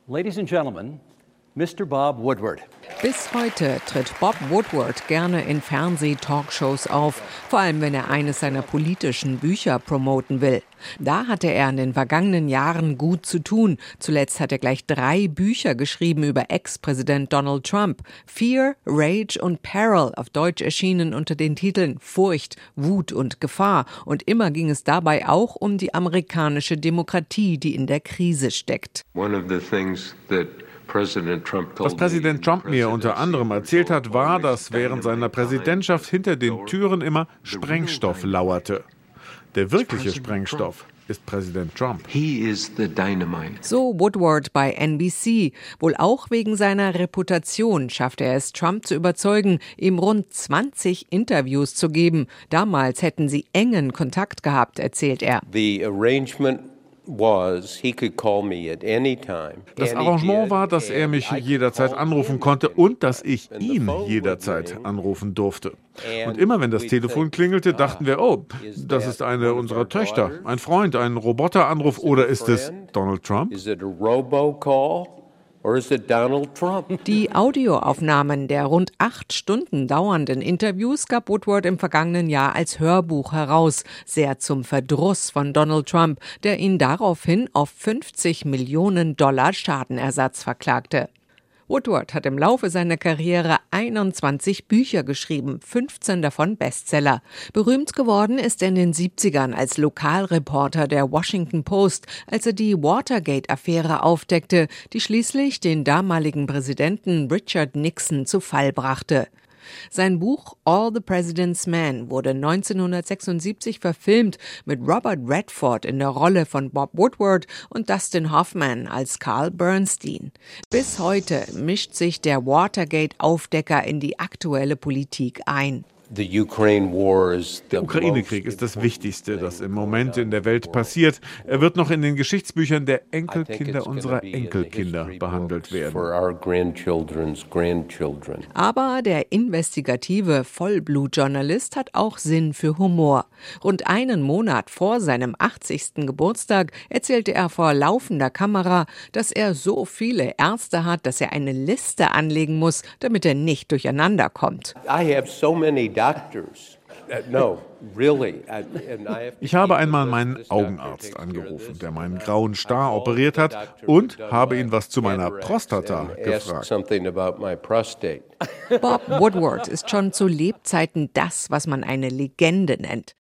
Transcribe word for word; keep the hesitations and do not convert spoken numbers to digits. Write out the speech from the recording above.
Ladies and gentlemen, Mister Bob Woodward. Bis heute tritt Bob Woodward gerne in Fernseh-Talkshows auf, vor allem wenn er eines seiner politischen Bücher promoten will. Da hatte er in den vergangenen Jahren gut zu tun. Zuletzt hat er gleich drei Bücher geschrieben über Ex-Präsident Donald Trump. Fear, Rage und Peril, auf Deutsch erschienen unter den Titeln Furcht, Wut und Gefahr. Und immer ging es dabei auch um die amerikanische Demokratie, die in der Krise steckt. One of the things that Was Präsident Trump mir unter anderem erzählt hat, war, dass während seiner Präsidentschaft hinter den Türen immer Sprengstoff lauerte. Der wirkliche Sprengstoff ist Präsident Trump. So Woodward bei N B C. Wohl auch wegen seiner Reputation schaffte er es, Trump zu überzeugen, ihm rund zwanzig Interviews zu geben. Damals hätten sie engen Kontakt gehabt, erzählt er. The arrangement Was, he could call me at any time. Das Arrangement war, dass er mich jederzeit anrufen konnte und dass ich ihn jederzeit anrufen durfte. Und immer wenn das Telefon klingelte, dachten wir, oh, das ist eine unserer Töchter, ein Freund, ein Roboteranruf oder ist es Donald Trump? Is it a robocall? Or is it Donald Trump? Die Audioaufnahmen der rund acht Stunden dauernden Interviews gab Woodward im vergangenen Jahr als Hörbuch heraus, sehr zum Verdruss von Donald Trump, der ihn daraufhin auf fünfzig Millionen Dollar Schadenersatz verklagte. Woodward hat im Laufe seiner Karriere einundzwanzig Bücher geschrieben, fünfzehn davon Bestseller. Berühmt geworden ist er in den siebzigern als Lokalreporter der Washington Post, als er die Watergate-Affäre aufdeckte, die schließlich den damaligen Präsidenten Richard Nixon zu Fall brachte. Sein Buch All the President's Men wurde neunzehnhundertsechsundsiebzig verfilmt mit Robert Redford in der Rolle von Bob Woodward und Dustin Hoffman als Carl Bernstein. Bis heute mischt sich der Watergate-Aufdecker in die aktuelle Politik ein. Der Ukraine-Krieg ist das Wichtigste, das im Moment in der Welt passiert. Er wird noch in den Geschichtsbüchern der Enkelkinder unserer Enkelkinder behandelt werden. Aber der investigative Vollblutjournalist hat auch Sinn für Humor. Rund einen Monat vor seinem achtzigsten Geburtstag erzählte er vor laufender Kamera, dass er so viele Ärzte hat, dass er eine Liste anlegen muss, damit er nicht durcheinander kommt. I have so many doctors. No, really. Ich habe einmal meinen Augenarzt angerufen, der meinen grauen Star operiert hat und habe ihn was zu meiner Prostata gefragt. Bob Woodward ist schon zu Lebzeiten das, was man eine Legende nennt.